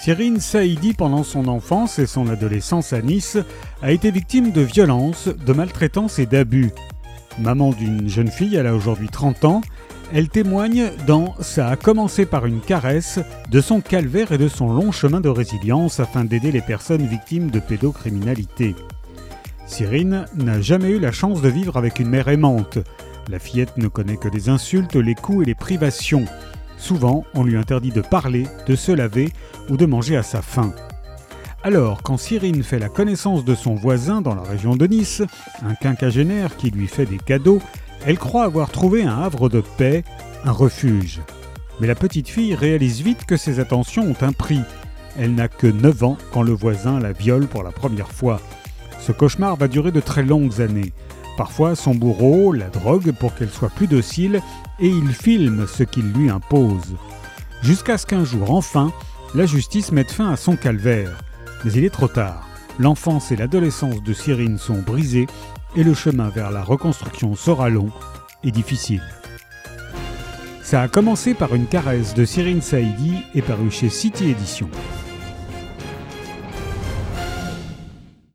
Cyrine Saïdi, pendant son enfance et son adolescence à Nice, a été victime de violences, de maltraitance et d'abus. Maman d'une jeune fille, elle a aujourd'hui 30 ans, elle témoigne dans « Ça a commencé par une caresse » de son calvaire et de son long chemin de résilience afin d'aider les personnes victimes de pédocriminalité. Cyrine n'a jamais eu la chance de vivre avec une mère aimante. La fillette ne connaît que les insultes, les coups et les privations. Souvent, on lui interdit de parler, de se laver ou de manger à sa faim. Alors, quand Cyrine fait la connaissance de son voisin dans la région de Nice, un quinquagénaire qui lui fait des cadeaux, elle croit avoir trouvé un havre de paix, un refuge. Mais la petite fille réalise vite que ses attentions ont un prix. Elle n'a que 9 ans quand le voisin la viole pour la première fois. Ce cauchemar va durer de très longues années. Parfois, son bourreau la drogue pour qu'elle soit plus docile et il filme ce qu'il lui impose. Jusqu'à ce qu'un jour, enfin, la justice mette fin à son calvaire. Mais il est trop tard. L'enfance et l'adolescence de Cyrine sont brisées et le chemin vers la reconstruction sera long et difficile. Ça a commencé par une caresse de Cyrine Saïdi et paru chez City Éditions.